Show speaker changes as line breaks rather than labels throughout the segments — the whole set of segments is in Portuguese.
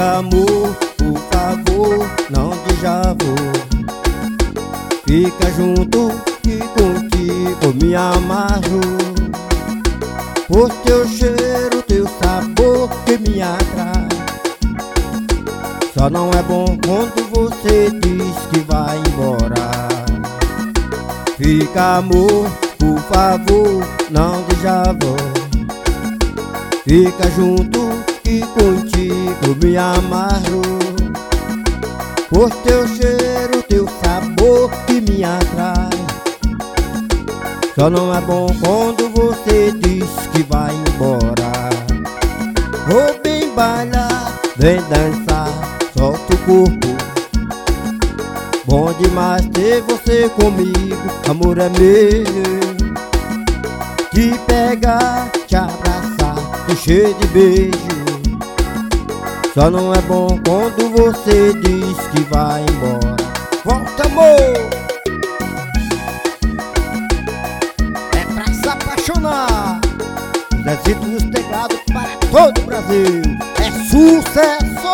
Fica, amor, por favor, não diz já vou. Fica junto que contigo me amarro. Por teu cheiro, teu sabor que me atrai. Só não é bom quando você diz que vai embora. Fica, amor, por favor, não diz já vou. Fica junto que contigo me amarro. Por teu cheiro, teu sabor que me atrai. Só não é bom quando você diz que vai embora. Vou bem bailar, vem dançar, solta o corpo. Bom demais ter você comigo, amor é meu. Te pegar, te abraçar, te encher de beijo. Só não é bom quando você diz que vai embora. Volta, amor! É pra se apaixonar. Zezito nos teclados para todo o Brasil. É sucesso!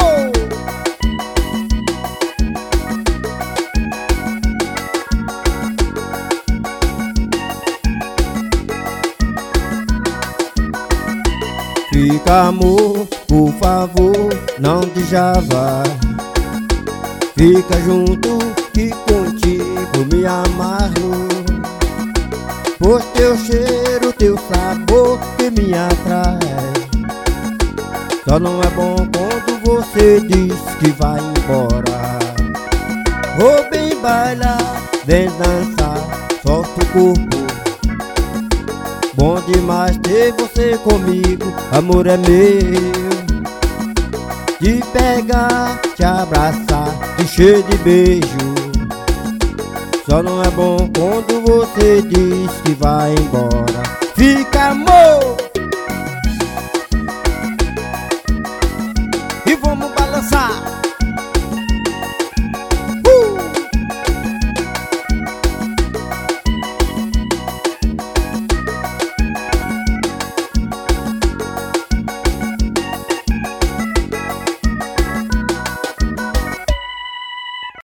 Fica, amor, por favor, não diz já vá. Fica junto que contigo me amarro. Por teu cheiro, teu sabor que me atrai. Só não é bom quando você diz que vai embora. Vou bem bailar, vem dançar, solta o corpo. Bom demais ter você comigo, amor é meu. Te pegar, te abraçar, te encher de beijo. Só não é bom quando você diz que vai embora. Fica, amor!